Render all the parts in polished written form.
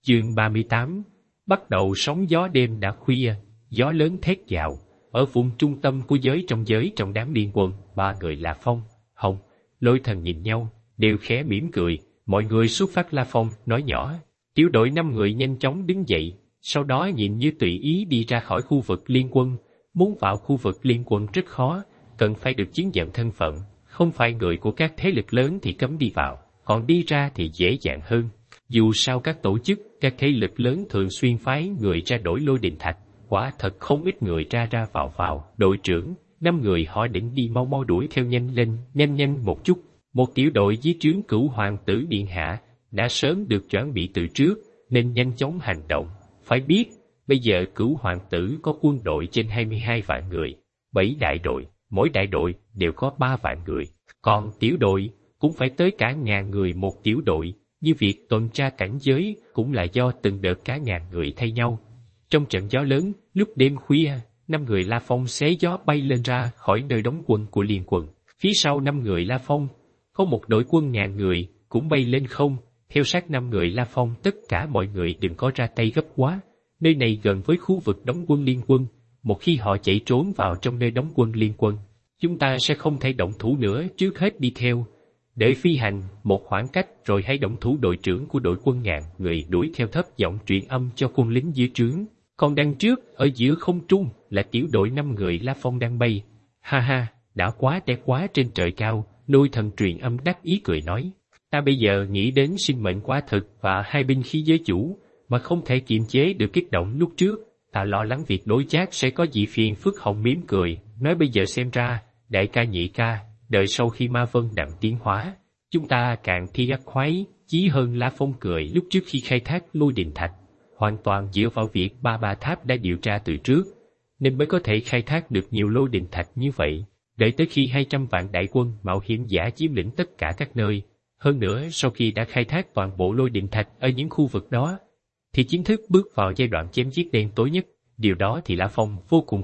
Chương 38. Bắt đầu sóng gió đêm đã khuya, gió lớn thét gào. Ở vùng trung tâm của giới trong đám liên quân, ba người La Phong, Hồng, Lôi Thần nhìn nhau, đều khẽ mỉm cười. Mọi người xuất phát. La Phong nói nhỏ. Tiểu đội 5 người nhanh chóng đứng dậy, sau đó nhìn như tùy ý đi ra khỏi khu vực liên quân. Muốn vào khu vực liên quân rất khó, cần phải được chứng nhận thân phận. Không phải người của các thế lực lớn thì cấm đi vào, còn đi ra thì dễ dàng hơn. Dù sao các tổ chức, các thế lực lớn thường xuyên phái người ra đổi lôi đình thạch, quả thật không ít người ra vào. Đội trưởng, 5 người họ định đi mau đuổi theo nhanh lên, nhanh một chút. Một tiểu đội dưới trướng Cửu Hoàng tử điện hạ đã sớm được chuẩn bị từ trước, nên nhanh chóng hành động. Phải biết, bây giờ Cửu Hoàng tử có quân đội trên 22 vạn người, 7 đại đội, mỗi đại đội đều có 3 vạn người, còn tiểu đội cũng phải tới cả ngàn người một tiểu đội. Như việc tuần tra cảnh giới cũng là do từng đợt cả ngàn người thay nhau. Trong trận gió lớn, lúc đêm khuya, 5 người La Phong xé gió bay lên ra khỏi nơi đóng quân của liên quân. Phía sau 5 người La Phong, có một đội quân ngàn người cũng bay lên không. Theo sát 5 người La Phong, tất cả mọi người đừng có ra tay gấp quá. Nơi này gần với khu vực đóng quân liên quân. Một khi họ chạy trốn vào trong nơi đóng quân liên quân, chúng ta sẽ không thể động thủ nữa, trước hết đi theo. Để phi hành một khoảng cách rồi hãy động thủ. Đội trưởng của đội quân ngàn người đuổi theo thấp giọng truyền âm cho quân lính dưới trướng. Còn đằng trước, ở giữa không trung, là tiểu đội 5 người La Phong đang bay. Ha ha, đã quá đẹp quá trên trời cao, Lôi Thần truyền âm đắc ý cười nói. Ta bây giờ nghĩ đến sinh mệnh quả thực và hai binh khí giới chủ, mà không thể kiềm chế được kích động lúc trước. Ta lo lắng việc đối chác sẽ có gì phiền phức. Hồng mỉm cười, nói bây giờ xem ra, đại ca nhị ca, đợi sau khi ma vân đặng tiến hóa, chúng ta càng thi ác khoái chí hơn. La Phong cười, lúc trước khi khai thác lôi đình thạch, hoàn toàn dựa vào việc ba tháp đã điều tra từ trước, nên mới có thể khai thác được nhiều lôi đình thạch như vậy. Đợi tới khi 200 vạn đại quân mạo hiểm giả chiếm lĩnh tất cả các nơi, hơn nữa sau khi đã khai thác toàn bộ lôi đình thạch ở những khu vực đó, thì chính thức bước vào giai đoạn chém giết đen tối nhất. Điều đó thì La Phong vô cùng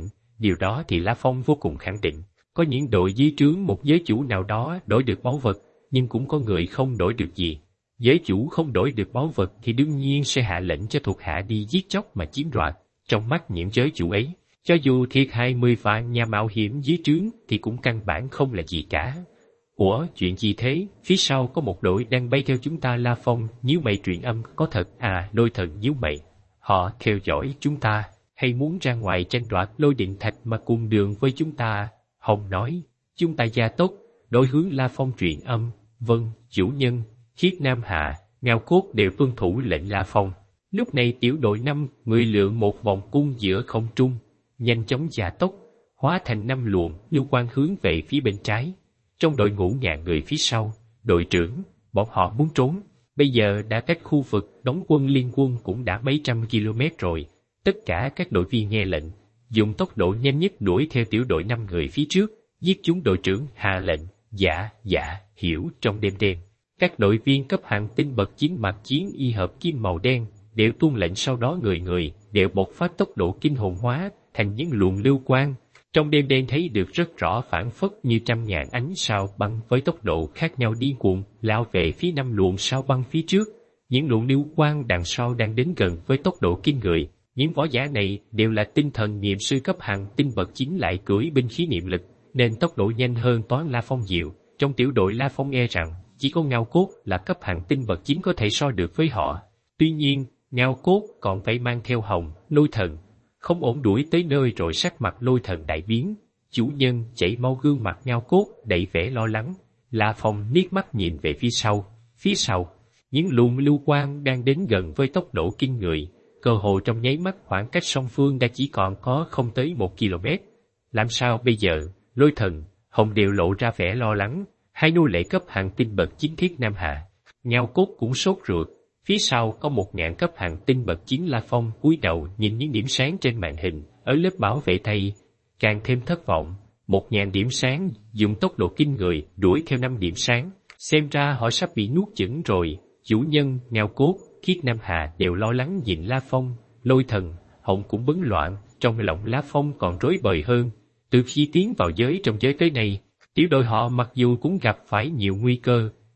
khẳng định. Có những đội dưới trướng một giới chủ nào đó đổi được báu vật, nhưng cũng có người không đổi được gì. Giới chủ không đổi được báu vật thì đương nhiên sẽ hạ lệnh cho thuộc hạ đi giết chóc mà chiếm đoạt. Trong mắt những giới chủ ấy, cho dù thiệt 20 vạn nhà mạo hiểm dưới trướng thì cũng căn bản không là gì cả. Ủa, chuyện gì thế? Phía sau có một đội đang bay theo chúng ta. La Phong nhíu mày truyền âm. Có thật à? Lôi Thần nhíu mày. Họ theo dõi chúng ta, hay muốn ra ngoài tranh đoạt lôi định thạch mà cùng đường với chúng ta? Hồng nói. Chúng ta gia tốc, đổi hướng. La Phong truyền âm. Vâng, chủ nhân. Khiết Nam Hạ, Ngao Cốt đều tuân thủ lệnh La Phong. Lúc này tiểu đội 5 người lượn một vòng cung giữa không trung, nhanh chóng gia tốc, hóa thành 5 luồng lưu quang hướng về phía bên trái. Trong đội ngũ ngàn người phía sau, đội trưởng, bọn họ muốn trốn. Bây giờ đã cách khu vực đóng quân liên quân cũng đã mấy trăm km rồi. Tất cả các đội viên nghe lệnh, dùng tốc độ nhanh nhất đuổi theo tiểu đội 5 người phía trước, giết chúng. Đội trưởng hạ lệnh. Dạ, hiểu. Trong đêm đen, các đội viên cấp hạng tinh bậc 9 mặc chiến y hợp kim màu đen đều tuân lệnh, sau đó người đều bộc phát tốc độ kinh hồn hóa thành những luồng lưu quang. Trong đêm đen thấy được rất rõ, phảng phất như trăm ngàn ánh sao băng với tốc độ khác nhau điên cuồng lao về phía 5 luồng sao băng phía trước. Những luồng lưu quang đằng sau đang đến gần với tốc độ kinh người. Những võ giả này đều là tinh thần niệm sư cấp hạng tinh bậc 9 lại cưỡi binh khí niệm lực, nên tốc độ nhanh hơn toán La Phong nhiều. Trong tiểu đội La Phong e rằng chỉ có Ngao Cốt là cấp hạng tinh bậc 9 có thể so được với họ. Tuy nhiên, Ngao Cốt còn phải mang theo Hồng, Lôi Thần. Không ổn. Đuổi tới nơi rồi sắc mặt Lôi Thần đại biến. Chủ nhân, chảy mau. Gương mặt Ngao Cốt đầy vẻ lo lắng. La Phong liếc mắt nhìn về phía sau, những luồng lưu quang đang đến gần với tốc độ kinh người. Cơ hồ trong nháy mắt khoảng cách song phương đã chỉ còn có không tới 1 km. Làm sao bây giờ? Lôi Thần, Hồng đều lộ ra vẻ lo lắng. Hai nô lệ cấp hạng tinh bậc 9 Thiết Nam Hạ, Ngao Cốt cũng sốt ruột. Phía sau có 1000 cấp hạng tinh bậc 9 La Phong cúi đầu nhìn những điểm sáng trên màn hình ở lớp bảo vệ tay, càng thêm thất vọng. 1000 điểm sáng dùng tốc độ kinh người đuổi theo 5 điểm sáng, xem ra họ sắp bị nuốt chửng rồi. Chủ nhân, Ngao Cốt, Khiết Nam Hà đều lo lắng nhìn La Phong. Lôi Thần, Hồng cũng bấn loạn. Trong lòng La Phong còn rối bời hơn. Từ khi tiến vào trong giới tới nay, tiểu đội họ mặc dù cũng gặp phải nhiều nguy cơ,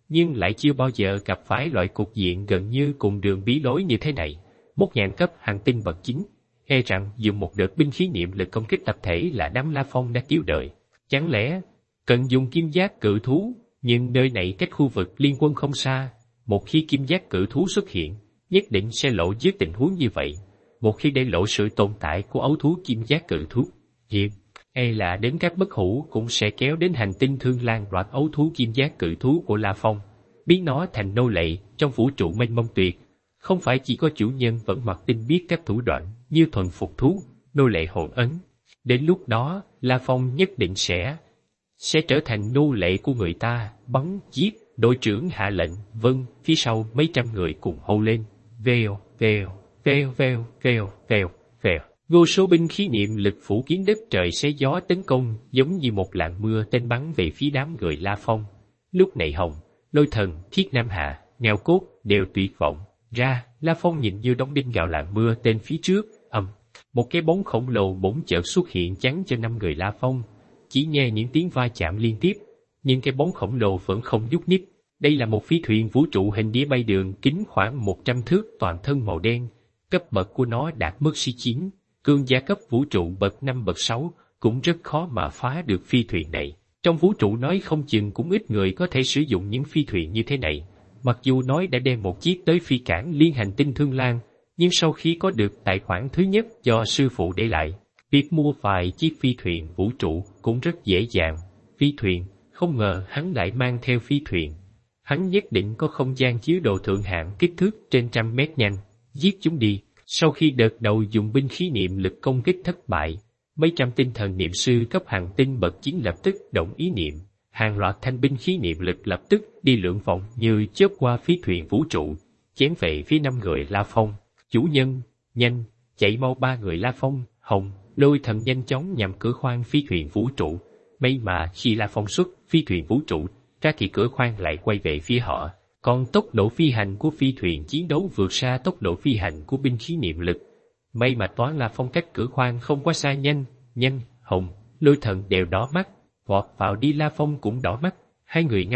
nhưng lại chưa bao giờ gặp phải loại cục diện gần như cùng đường bí lối như thế này. Một nhàn cấp hành tinh bậc 9, e rằng dùng một đợt binh khí niệm lực công kích tập thể là đám La Phong đã cứu đợi. Chẳng lẽ cần dùng kim giác cự thú, nhưng nơi này cách khu vực liên quân không xa. Một khi kim giác cự thú xuất hiện, nhất định sẽ lộ dưới tình huống như vậy. Một khi để lộ sự tồn tại của ấu thú kim giác cự thú, hiệp, e là đến các bất hủ cũng sẽ kéo đến hành tinh Thương Lan đoạt ấu thú kim giác cự thú của La Phong, biến nó thành nô lệ trong vũ trụ mênh mông tuyệt. Không phải chỉ có chủ nhân vẫn mặc tinh biết các thủ đoạn như thuần phục thú, nô lệ hồn ấn. Đến lúc đó, La Phong nhất định sẽ trở thành nô lệ của người ta, bắn, giết. Đội trưởng hạ lệnh, vâng, phía sau mấy trăm người cùng hô lên, vèo, vèo, vèo, vèo, vèo, vèo, vèo. Vô số binh khí niệm lực phủ kín đất trời xé gió tấn công, giống như một làn mưa tên bắn về phía đám người La Phong. Lúc này Hồng, Lôi Thần, Thiết Nam Hạ, Nghèo Cốt đều tuyệt vọng. Ra, La Phong nhìn như đóng đinh gạo làn mưa tên phía trước, một cái bóng khổng lồ bỗng chợt xuất hiện chắn cho 5 người La Phong. Chỉ nghe những tiếng va chạm liên tiếp, nhưng cái bóng khổng lồ vẫn không nhúc nhích. Đây là một phi thuyền vũ trụ hình đĩa bay đường kính khoảng 100 thước, toàn thân màu đen. Cấp bậc của nó đạt mức C9, cường giả cấp vũ trụ bậc 5 bậc 6 cũng rất khó mà phá được phi thuyền này. Trong vũ trụ nói không chừng cũng ít người có thể sử dụng những phi thuyền như thế này. Mặc dù nói đã đem một chiếc tới phi cảng liên hành tinh Thương Lan, nhưng sau khi có được tài khoản thứ nhất do sư phụ để lại, việc mua vài chiếc phi thuyền vũ trụ cũng rất dễ dàng. Phi thuyền, không ngờ hắn lại mang theo phi thuyền. Hắn nhất định có không gian chứa đồ thượng hạng kích thước trên 100 mét nhanh, giết chúng đi. Sau khi đợt đầu dùng binh khí niệm lực công kích thất bại, mấy trăm tinh thần niệm sư cấp hành tinh bậc 9 lập tức động ý niệm, hàng loạt thanh binh khí niệm lực lập tức đi lượn vòng như chớp qua phi thuyền vũ trụ, chém về phía 5 người La Phong. Chủ nhân, nhanh, chạy mau. 3 người La Phong, Hồng, Lôi Thần nhanh chóng nhằm cửa khoang phi thuyền vũ trụ. May mà khi La Phong xuất phi thuyền vũ trụ ra thì cửa khoang lại quay về phía họ, còn tốc độ phi hành của phi thuyền chiến đấu vượt xa tốc độ phi hành của binh khí niệm lực. May mà toán La Phong cách cửa khoang không quá xa. Nhanh, Hồng, Lôi Thần đều đỏ mắt, vọt vào đi. La Phong cũng đỏ mắt. Hai người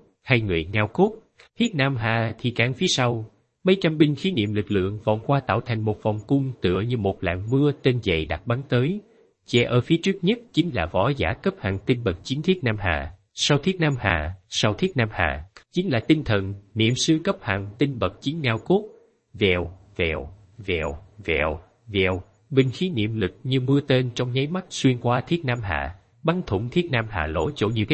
ngao cốt, Thiết Nam Hà thì cản phía sau. Mấy trăm binh khí niệm lực lượng vòng qua tạo thành một vòng cung tựa như một làn mưa tên dày đặc bắn tới. Che ở phía trước nhất chính là võ giả cấp hành tinh bậc 9 Thiết Nam Hà. Sau Thiết Nam Hà chính là tinh thần niệm sư cấp hành tinh bậc 9 Ngao Cốt. Vèo, vèo, vèo, vèo, vèo. Binh khí niệm lực như mưa tên trong nháy mắt xuyên qua Thiết Nam Hà, bắn thủng Thiết Nam Hà lỗ chỗ như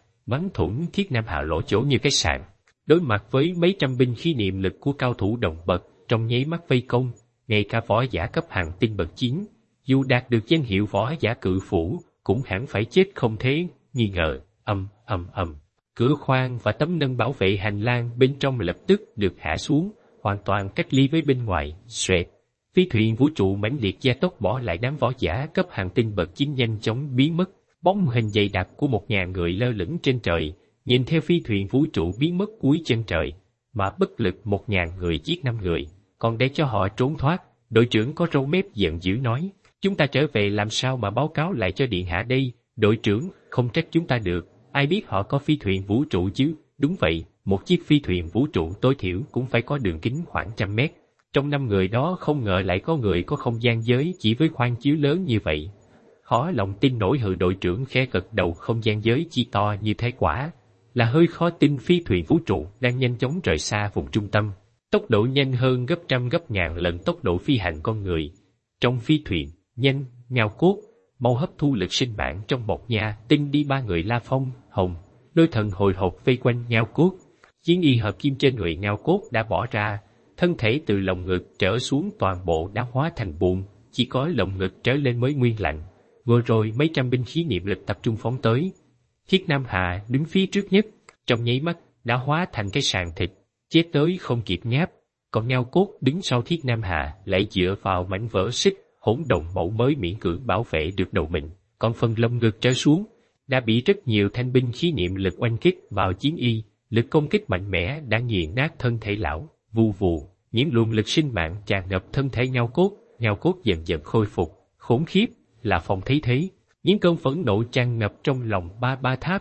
cái sạn. Đối mặt với mấy trăm binh khí niệm lực của cao thủ đồng bậc trong nháy mắt vây công, ngay cả võ giả cấp hành tinh bậc 9, dù đạt được danh hiệu võ giả cự phủ, cũng hẳn phải chết không thể nghi ngờ. Cửa khoang và tấm nâng bảo vệ hành lang bên trong lập tức được hạ xuống, hoàn toàn cách ly với bên ngoài. Xoẹt, phi thuyền vũ trụ mãnh liệt gia tốc bỏ lại đám võ giả cấp hành tinh bậc 9 nhanh chóng biến mất. Bóng hình dày đặc của 1000 người lơ lửng trên trời, nhìn theo phi thuyền vũ trụ biến mất cuối chân trời, mà bất lực 1000 người giết 5 người, còn để cho họ trốn thoát. Đội trưởng có râu mép giận dữ nói, chúng ta trở về làm sao mà báo cáo lại cho điện hạ đây? Đội trưởng, không trách chúng ta được, ai biết họ có phi thuyền vũ trụ chứ? Đúng vậy, một chiếc phi thuyền vũ trụ tối thiểu cũng phải có đường kính khoảng 100 mét. Trong 5 người đó không ngờ lại có người có không gian giới chỉ với khoang chiếu lớn như vậy. Khó lòng tin nổi. Đội trưởng khẽ gật đầu. Không gian giới chi to như thế quả là hơi khó tin. Phi thuyền vũ trụ đang nhanh chóng rời xa vùng trung tâm, tốc độ nhanh hơn gấp trăm gấp ngàn lần tốc độ phi hành con người. Trong phi thuyền, nhanh, Ngao Cốt, mau hấp thu lực sinh mạng trong một nhà tinh đi. 3 người La Phong, Hồng, Lôi Thần hồi hộp vây quanh Ngao Cốt. Chiến y hợp kim trên người Ngao Cốt đã bỏ ra, thân thể từ lồng ngực trở xuống toàn bộ đã hóa thành bùn, chỉ có lồng ngực trở lên mới nguyên lạnh. Vừa rồi mấy trăm binh khí niệm lực tập trung phóng tới. Thiết Nam Hà đứng phía trước nhất, trong nháy mắt đã hóa thành cái sàn thịt, chết tới không kịp nháp. Còn Ngao Cốt đứng sau Thiết Nam Hà lại dựa vào mảnh vỡ xích hỗn độn mẫu mới miễn cưỡng bảo vệ được đầu mình, còn phần lồng ngực trở xuống đã bị rất nhiều thanh binh khí niệm lực oanh kích vào chiến y. Lực công kích mạnh mẽ đã nghiền nát thân thể lão. Vù vù, những luồng lực sinh mạng tràn ngập thân thể Ngao Cốt dần dần khôi phục. Khốn khiếp. La Phong thấy thế, những cơn phẫn nộ tràn ngập trong lòng ba tháp.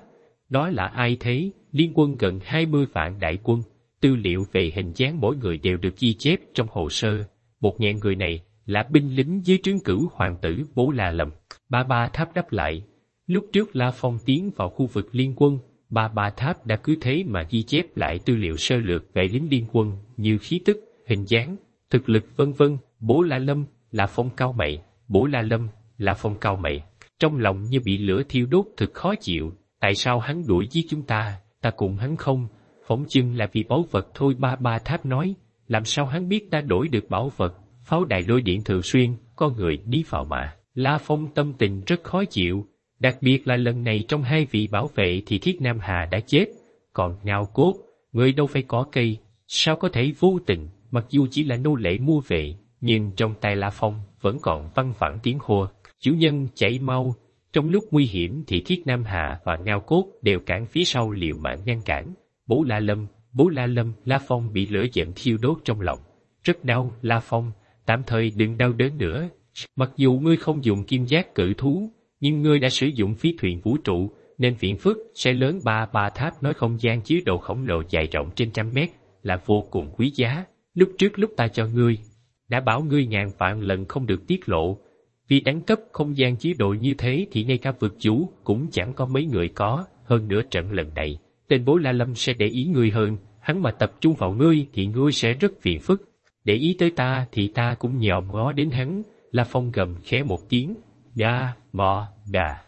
Đó là ai thế? Liên quân gần 20 vạn đại quân, tư liệu về hình dáng mỗi người đều được ghi chép trong hồ sơ. 1.000 người này là binh lính dưới trướng cửu hoàng tử Bố La Lâm. Ba Tháp đáp lại. Lúc trước La Phong tiến vào khu vực liên quân, Ba Tháp đã cứ thế mà ghi chép lại tư liệu sơ lược về lính liên quân như khí tức, hình dáng, thực lực vân vân. Bố La Lâm là Phong cao mày, Bố La Lâm là Phong cao mày. Trong lòng như bị lửa thiêu đốt thực khó chịu. Tại sao hắn đuổi giết chúng ta cùng hắn không? Phỏng chừng là vì báu vật thôi. Ba Tháp nói. Làm sao hắn biết ta đổi được bảo vật? Pháo đài lôi điện thường xuyên có người đi vào mà. La Phong tâm tình rất khó chịu, đặc biệt là lần này trong 2 vị bảo vệ thì Thiết Nam Hà đã chết, còn Ngao Cốt, người đâu phải có cây, sao có thể vô tình, mặc dù chỉ là nô lệ mua về, nhưng trong tay La Phong vẫn còn văng vẳng tiếng hô, chủ nhân chạy mau. Trong lúc nguy hiểm thì Thiết Nam Hà và Ngao Cốt đều cản phía sau liều mạng ngăn cản. Bố La Lâm, La Phong bị lửa giận thiêu đốt trong lòng. Rất đau, La Phong, tạm thời đừng đau đớn nữa. Mặc dù ngươi không dùng kim giác cự thú, nhưng ngươi đã sử dụng phi thuyền vũ trụ, nên phiền phức sẽ lớn. Ba Tháp nói không gian chứa đồ khổng lồ dài rộng trên 100 mét là vô cùng quý giá. Lúc trước lúc ta cho ngươi, đã bảo ngươi ngàn vạn lần không được tiết lộ. Vì đẳng cấp không gian chứa đồ như thế thì ngay cả vực chủ cũng chẳng có mấy người có. Hơn nữa trận lần này, tên Bố La Lâm sẽ để ý ngươi hơn, hắn mà tập trung vào ngươi thì ngươi sẽ rất phiền phức. Để ý tới ta thì ta cũng nhòm ngó đến hắn. La Phong gầm khẽ một tiếng, đa, mò, đà.